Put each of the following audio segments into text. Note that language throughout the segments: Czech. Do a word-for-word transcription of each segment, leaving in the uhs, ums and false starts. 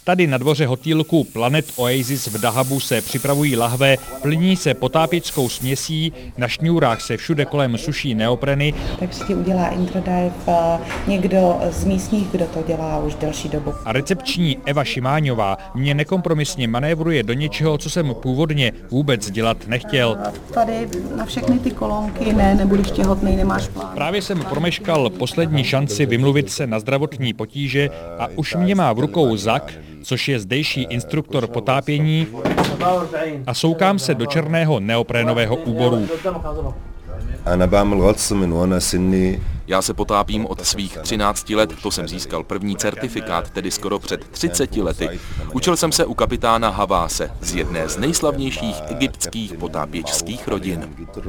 Tady na dvoře hotýlku Planet Oasis v Dahabu se připravují lahve, plní se potápěčskou směsí, na šňůrách se všude kolem suší neopreny. Takže ti udělá introdive někdo z místních, kdo to dělá už delší dobu. A recepční Eva Šimáňová mě nekompromisně manévruje do něčeho, co jsem původně vůbec dělat nechtěl. Tady na všechny ty kolonky, ne, nebudeš těhotnej, nemáš plán. Právě jsem promeškal poslední šanci vymluvit se na zdravotní potíže a už mě má v rukou Zak, což je zdejší instruktor potápění, a soukám se do černého neoprénového úboru. Já se potápím od svých třinácti let, to jsem získal první certifikát, tedy skoro před třiceti lety. Učil jsem se u kapitána Haváse z jedné z nejslavnějších egyptských potápěčských rodin.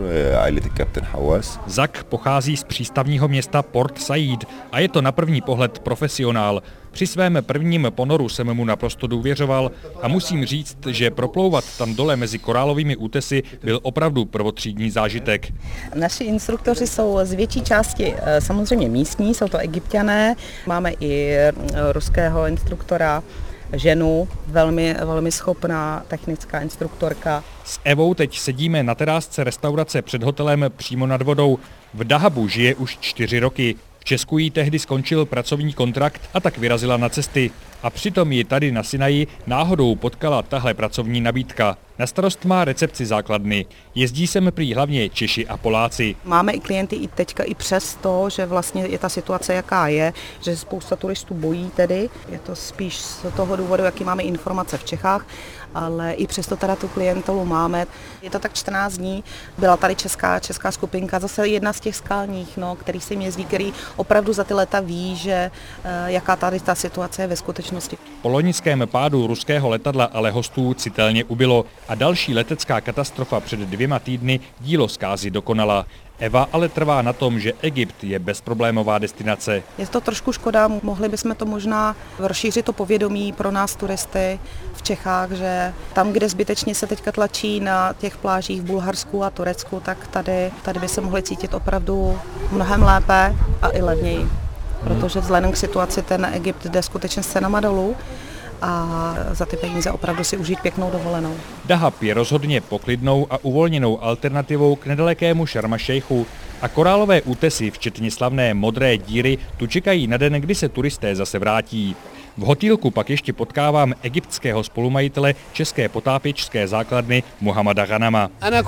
Zak pochází z přístavního města Port Said a je to na první pohled profesionál. Při svém prvním ponoru jsem mu naprosto důvěřoval a musím říct, že proplouvat tam dole mezi korálovými útesy byl opravdu prvotřídní zážitek. Naši instruktoři jsou z větší části samozřejmě místní, jsou to Egypťané, máme i ruského instruktora, ženu, velmi, velmi schopná technická instruktorka. S Evou teď sedíme na terásce restaurace před hotelem přímo nad vodou. V Dahabu žije už čtyři roky. V Česku jí tehdy skončil pracovní kontrakt a tak vyrazila na cesty. A přitom ji tady na Sinaji náhodou potkala tahle pracovní nabídka. Na starost má recepci základny. Jezdí sem prý hlavně Češi a Poláci. Máme i klienty i teďka i přes to, že vlastně je ta situace jaká je, že spousta turistů bojí tedy. Je to spíš z toho důvodu, jaký máme informace v Čechách, ale i přesto teda tu klientelu máme. Je to tak čtrnáct dní, byla tady česká, česká skupinka, zase jedna z těch skalních, no, který se jim jezdí, který opravdu za ty léta ví, že jaká tady ta situace je ve skutečnosti. Po loňském pádu ruského letadla ale hostů citelně ubylo a další letecká katastrofa před dvěma týdny dílo zkázy dokonala. Eva ale trvá na tom, že Egypt je bezproblémová destinace. Je to trošku škoda, mohli bychom to možná rozšířit to povědomí pro nás turisty v Čechách, že tam, kde zbytečně se teďka tlačí na těch plážích v Bulharsku a Turecku, tak tady, tady by se mohli cítit opravdu mnohem lépe a i levněji. Protože vzhledem k situaci ten Egypt jde skutečně s cenama dolů a za ty peníze opravdu si užít pěknou dovolenou. Dahab je rozhodně poklidnou a uvolněnou alternativou k nedalekému Šarm el-Šejchu a korálové útesy, včetně slavné modré díry, tu čekají na den, kdy se turisté zase vrátí. V hotýlku pak ještě potkávám egyptského spolumajitele české potápěčské základny Mohamada Ghanama.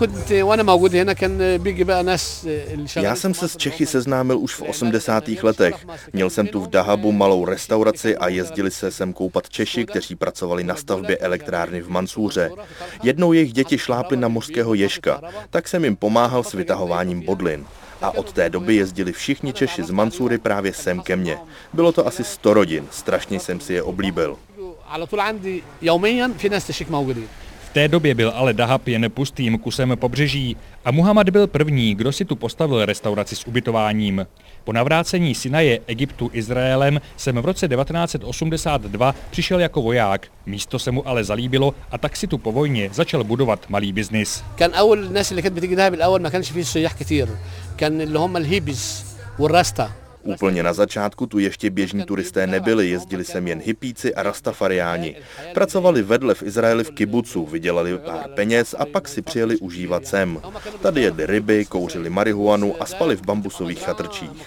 Já jsem se s Čechy seznámil už v osmdesátých letech. Měl jsem tu v Dahabu malou restauraci a jezdili se sem koupat Češi, kteří pracovali na stavbě elektrárny v Mansúře. Jednou jejich děti šláply na mořského ježka, tak jsem jim pomáhal s vytahováním bodlin. A od té doby jezdili všichni Češi z Mansúry právě sem ke mně. Bylo to asi sto rodin, strašně jsem si je oblíbil. V té době byl ale Dahab jen pustým kusem pobřeží a Muhammad byl první, kdo si tu postavil restauraci s ubytováním. Po navrácení Sinaje Egyptu Izraelem jsem v roce devatenáct set osmdesát dva přišel jako voják. Místo se mu ale zalíbilo a tak si tu po vojně začal budovat malý biznis. Úplně na začátku tu ještě běžní turisté nebyli, jezdili sem jen hippíci a rastafariáni. Pracovali vedle v Izraeli v kibucu, vydělali pár peněz a pak si přijeli užívat sem. Tady jedli ryby, kouřili marihuanu a spali v bambusových chatrčích.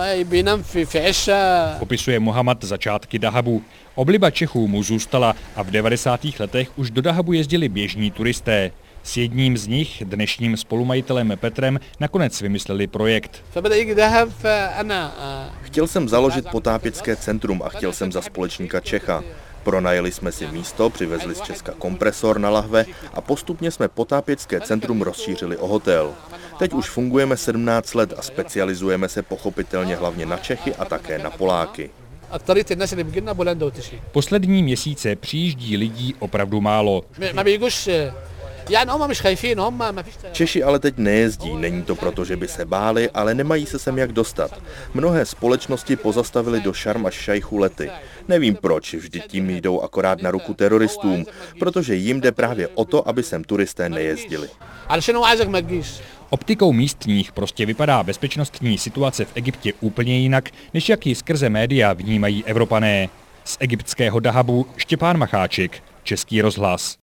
Popisuje Mohamad začátky Dahabu. Obliba Čechů mu zůstala a v devadesátých letech už do Dahabu jezdili běžní turisté. S jedním z nich, dnešním spolumajitelem Petrem, nakonec vymysleli projekt. Chtěl jsem založit potápěčské centrum a chtěl jsem za společníka Čecha. Pronajeli jsme si místo, přivezli z Česka kompresor na lahve a postupně jsme potápěčské centrum rozšířili o hotel. Teď už fungujeme sedmnáct let a specializujeme se pochopitelně hlavně na Čechy a také na Poláky. Poslední měsíce přijíždí lidí opravdu málo. Češi ale teď nejezdí, není to proto, že by se báli, ale nemají se sem jak dostat. Mnohé společnosti pozastavili do Šarm el-Šejchu lety. Nevím proč, vždyť tím jdou akorát na ruku teroristům, protože jim jde právě o to, aby sem turisté nejezdili. Optikou místních prostě vypadá bezpečnostní situace v Egyptě úplně jinak, než jak ji skrze média vnímají Evropané. Z egyptského Dahabu Štěpán Macháček, Český rozhlas.